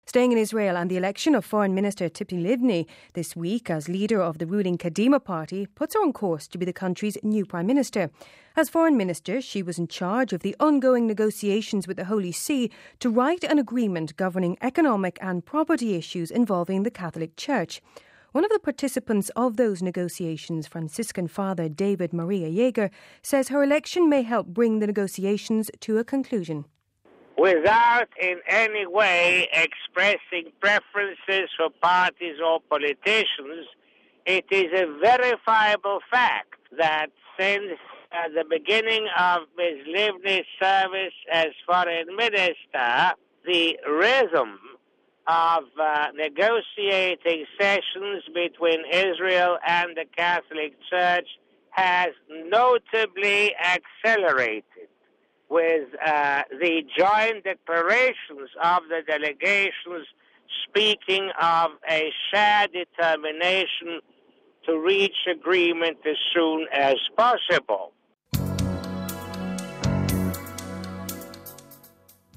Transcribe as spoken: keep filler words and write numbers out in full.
Staying in Israel and the election of Foreign Minister Tzipi Livni this week as leader of the ruling Kadima party puts her on course to be the country's new Prime Minister. As Foreign Minister, she was in charge of the ongoing negotiations with the Holy See to write an agreement governing economic and property issues involving the Catholic Church. One of the participants of those negotiations, Franciscan Father David Maria Jaeger, says her election may help bring the negotiations to a conclusion. Without in any way expressing preferences for parties or politicians, it is a verifiable fact that since uh, the beginning of Miz Livni's service as foreign minister, the rhythm of uh, negotiating sessions between Israel and the Catholic Church has notably accelerated, with uh, the joint declarations of the delegations speaking of a shared determination to reach agreement as soon as possible.